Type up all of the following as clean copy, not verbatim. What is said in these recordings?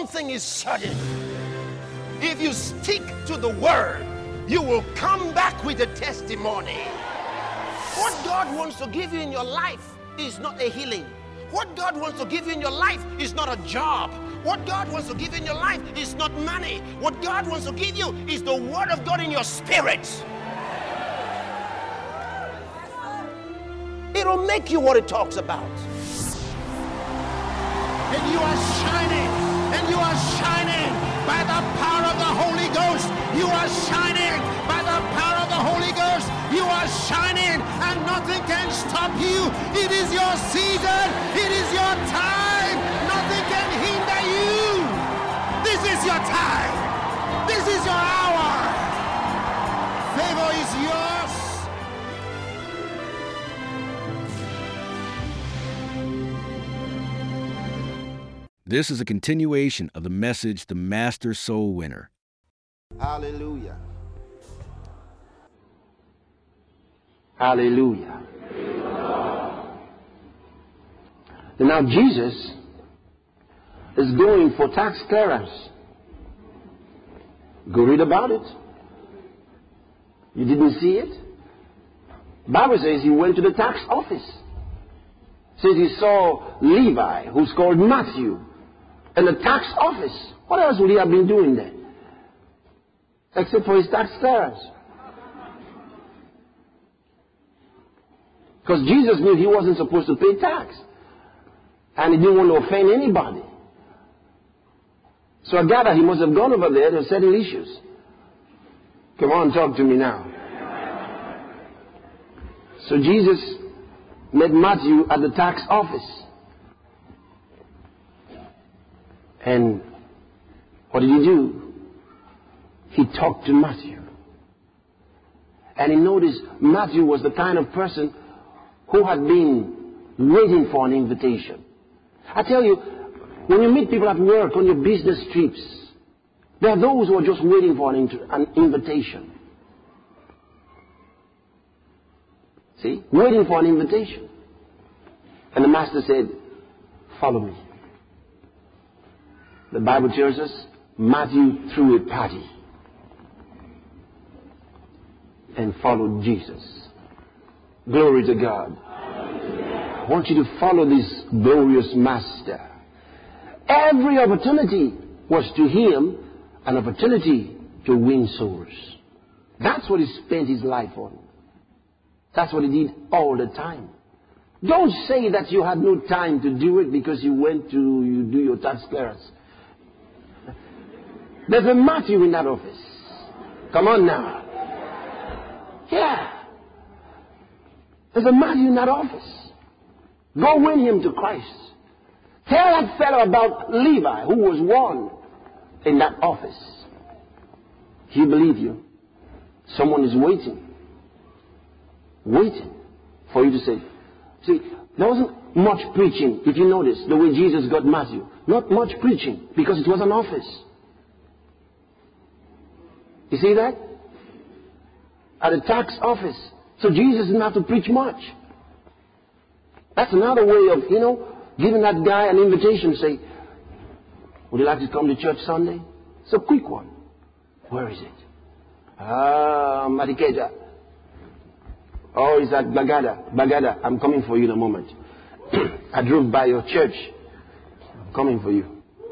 thing is certain. If you stick to the word, you will come back with a testimony. What God wants to give you in your life is not a healing. What God wants to give you in your life is not a job. What God wants to give you in your life is not money. What God wants to give you is the word of God in your spirit. It'll make you what it talks about. And you are shining. And you are shining by the power of the Holy Ghost. You are shining by the power of the Holy Ghost. You are shining and nothing can stop you. It is your season. It is your time. Nothing can hinder you. This is your time. This is your hour. Favor is yours. This is a continuation of the message, The Master Soul Winner. Hallelujah. Hallelujah. And now Jesus is going for tax clearance. Go read about it. You didn't see it? The Bible says he went to the tax office. It says he saw Levi, who's called Matthew, in the tax office. What else would he have been doing there? Except for his tax clearance. Because Jesus knew he wasn't supposed to pay tax. And he didn't want to offend anybody. So I gather he must have gone over there to settle issues. Come on, talk to me now. So Jesus met Matthew at the tax office. And what did he do? He talked to Matthew. And he noticed Matthew was the kind of person who had been waiting for an invitation. I tell you, when you meet people at work on your business trips, there are those who are just waiting for an invitation. See? Waiting for an invitation. And the master said, follow me. The Bible tells us Matthew threw a party and followed Jesus. Glory to God. I want you to follow this glorious master. Every opportunity was to him an opportunity to win souls. That's what he spent his life on. That's what he did all the time. Don't say that you had no time to do it because you went to do your tax clearance. There's a Matthew in that office. Come on now. Yeah. There's a Matthew in that office. Go win him to Christ. Tell that fellow about Levi, who was one in that office. He believe you. Someone is waiting. Waiting for you to say. See, there wasn't much preaching, if you notice, the way Jesus got Matthew. Not much preaching, because it was an office. You see that? At a tax office. So Jesus didn't have to preach much. That's another way of, giving that guy an invitation. Say, would you like to come to church Sunday? It's a quick one. Where is it? Mariketa. Oh, it's at Bagada. Bagada, I'm coming for you in a moment. I drove by your church. I'm coming for you.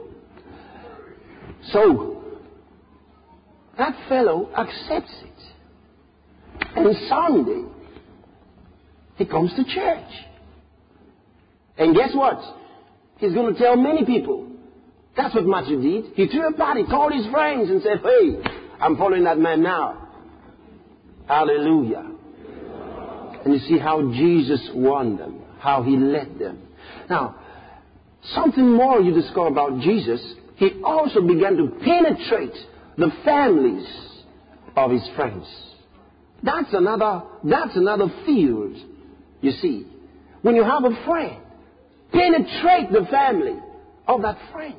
So, that fellow accepts it. And Sunday, he comes to church. And guess what? He's going to tell many people. That's what Matthew did. He threw a party, called his friends and said, hey, I'm following that man now. Hallelujah. And you see how Jesus won them, how he led them. Now, something more you discover about Jesus, he also began to penetrate the families of his friends. That's another field, you see. When you have a friend, penetrate the family of that friend.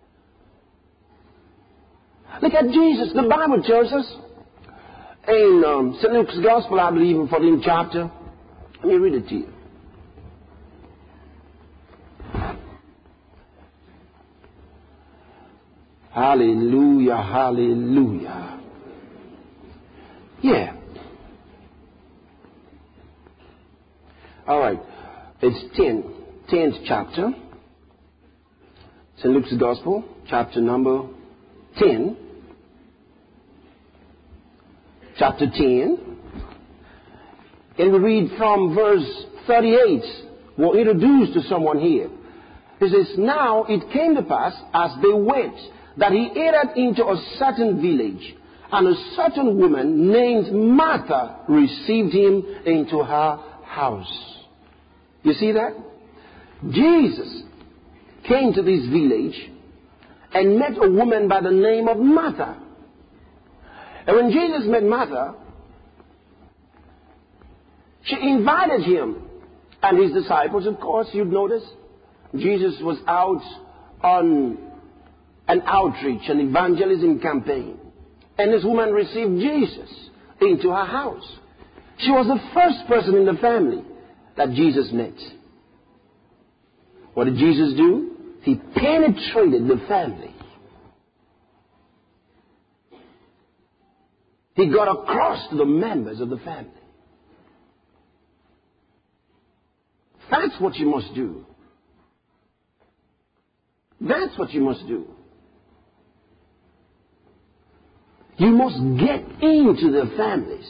Look at Jesus. The Bible tells us in St. Luke's Gospel, I believe, in 14th chapter. Let me read it to you. Hallelujah, hallelujah. Yeah. All right. It's 10th chapter. St. Luke's Gospel, chapter number 10. Chapter 10. And we read from verse 38. We're introduced to someone here. It says, now it came to pass as they went that he entered into a certain village, and a certain woman named Martha received him into her house. You see that? Jesus came to this village and met a woman by the name of Martha. And when Jesus met Martha, she invited him and his disciples. Of course, you'd notice Jesus was out on an outreach, an evangelism campaign. And this woman received Jesus into her house. She was the first person in the family that Jesus met. What did Jesus do? He penetrated the family. He got across to the members of the family. That's what you must do. That's what you must do. You must get into the families.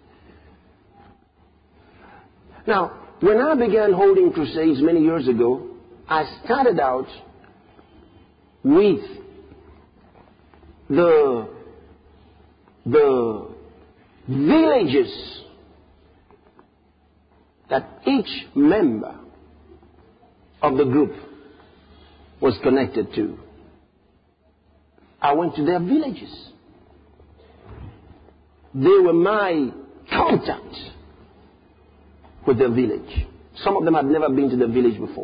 Now, when I began holding crusades many years ago, I started out with the villages that each member of the group was connected to. I went to their villages. They were my contact with their village. Some of them had never been to the village before.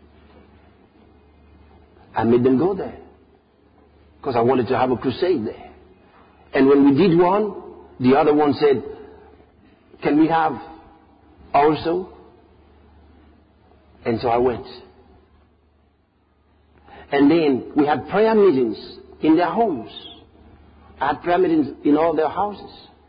I made them go there because I wanted to have a crusade there. And when we did one, the other one said, can we have also? And so I went. And then we had prayer meetings in their homes. I had prayer meetings in all their houses.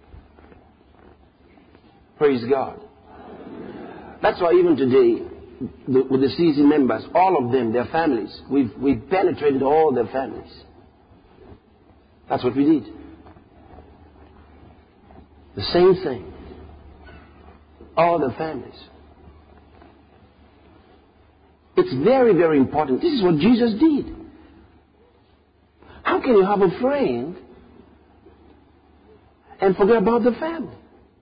Praise God. That's why even today, with the CC members, all of them, their families, we've penetrated all their families. That's what we did. The same thing. All the families. It's very, very important. This is what Jesus did. How can you have a friend and forget about the family?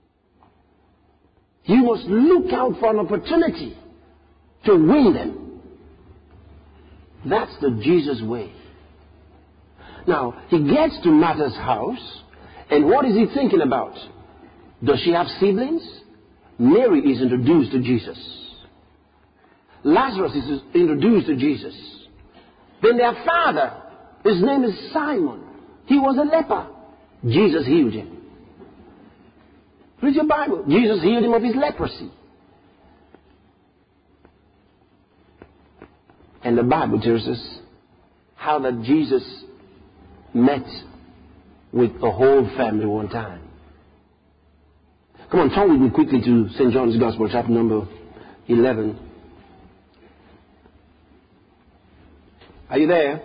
You must look out for an opportunity to win them. That's the Jesus way. Now, he gets to Martha's house, and what is he thinking about? Does she have siblings? Mary is introduced to Jesus. Lazarus is introduced to Jesus. Then their father, his name is Simon. He was a leper. Jesus healed him. Read your Bible. Jesus healed him of his leprosy. And the Bible tells us how that Jesus met with the whole family one time. Come on, turn with me quickly to St. John's Gospel, chapter number 11. Are you there?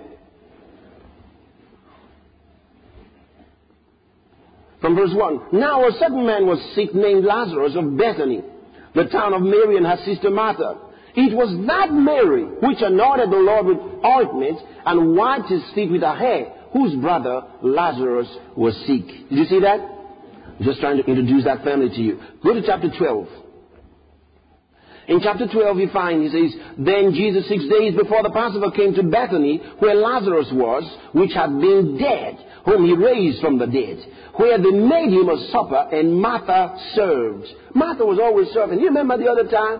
From verse 1. Now a certain man was sick named Lazarus of Bethany, the town of Mary and her sister Martha. It was that Mary which anointed the Lord with ointment and wiped his feet with her hair, whose brother Lazarus was sick. Did you see that? I'm just trying to introduce that family to you. Go to chapter 12. In chapter 12 you find, he says, then Jesus 6 days before the Passover came to Bethany, where Lazarus was, which had been dead, whom he raised from the dead, where they made him a supper, and Martha served. Martha was always serving. You remember the other time?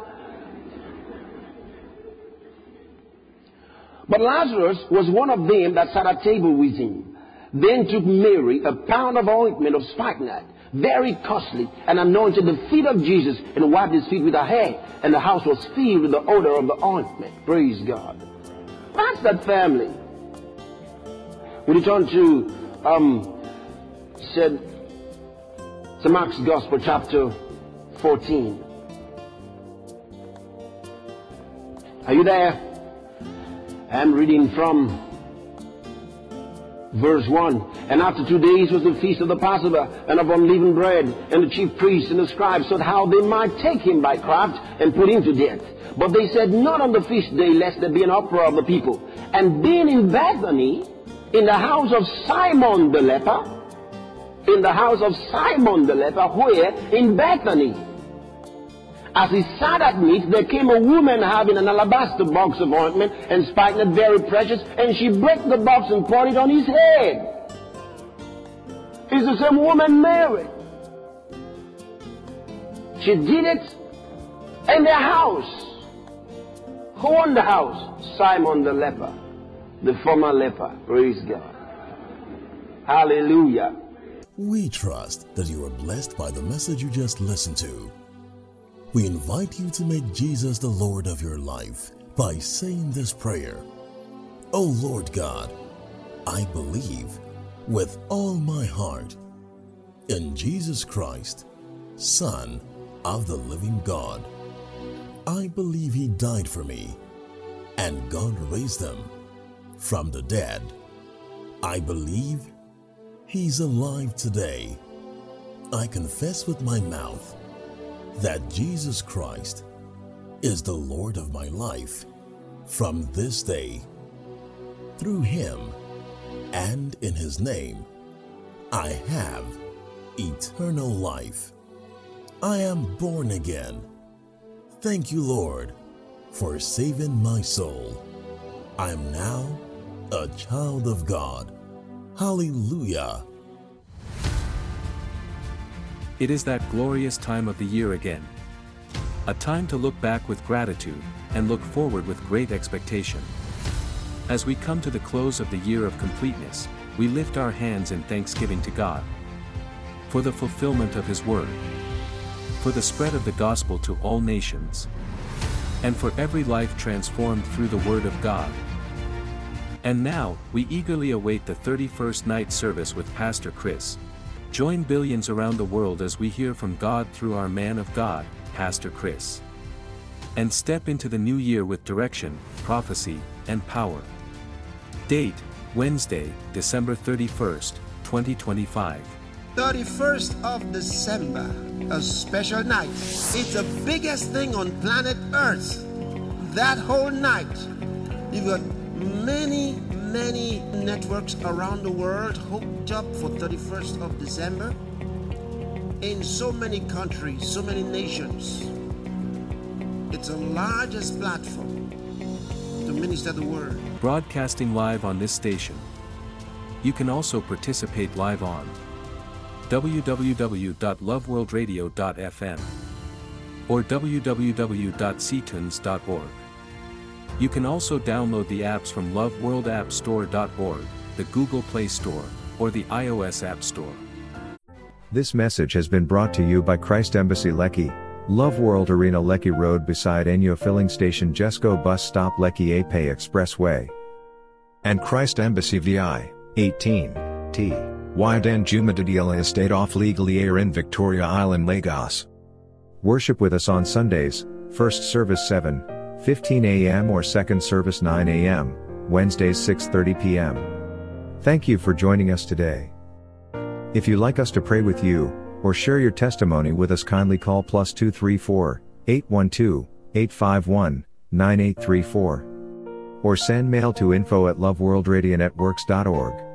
But Lazarus was one of them that sat at table with him. Then took Mary a pound of ointment of spikenard, very costly, and anointed the feet of Jesus, and wiped his feet with her hair, and the house was filled with the odor of the ointment. Praise God. That's that family. We return to, said, St. Mark's Gospel, chapter 14. Are you there? I'm reading from verse 1. And after 2 days was the feast of the Passover, and of unleavened bread, and the chief priests and the scribes sought how they might take him by craft and put him to death. But they said, not on the feast day, lest there be an uproar of the people. And being in Bethany, in the house of Simon the leper, where? In Bethany. As he sat at meat, there came a woman having an alabaster box of ointment and spikenard very precious, and she brake the box and poured it on his head. It's the same woman, Mary. She did it in their house. Who owned the house? Simon the leper, the former leper. Praise God. Hallelujah. We trust that you are blessed by the message you just listened to. We invite you to make Jesus the Lord of your life by saying this prayer. O Lord God, I believe with all my heart in Jesus Christ, Son of the living God. I believe He died for me, and God raised Him from the dead. I believe He's alive today. I confess with my mouth that Jesus Christ is the Lord of my life from this day. Through Him and in His name, I have eternal life. I am born again. Thank you, Lord, for saving my soul. I am now a child of God. Hallelujah. It is that glorious time of the year again. A time to look back with gratitude and look forward with great expectation. As we come to the close of the year of completeness, we lift our hands in thanksgiving to God for the fulfillment of His word, for the spread of the gospel to all nations, and for every life transformed through the word of God. And now, we eagerly await the 31st night service with Pastor Chris. Join billions around the world as we hear from God through our man of God, Pastor Chris. And step into the new year with direction, prophecy, and power. Date, Wednesday, December 31st, 2025. 31st of December, a special night. It's the biggest thing on planet Earth. That whole night, you've got many networks around the world hooked up for 31st of December. In so many countries, so many nations. It's the largest platform to minister the word. Broadcasting live on this station. You can also participate live on www.loveworldradio.fm or www.ctunes.org. You can also download the apps from loveworldappstore.org, the Google Play Store, or the iOS App Store. This message has been brought to you by Christ Embassy Lekki, Love World Arena Lekki Road beside Enyo Filling Station Jesco Bus Stop Lekki Ape Expressway. And Christ Embassy VI, 18, T. Wyden Jumadadila Estate off Legally Air in Victoria Island, Lagos. Worship with us on Sundays, first service 7:15 a.m. or second service 9 a.m., Wednesdays 6:30 p.m. Thank you for joining us today. If you'd like us to pray with you, or share your testimony with us, kindly call +234 812 851 9834. Or send mail to info@loveworldradionetworks.org.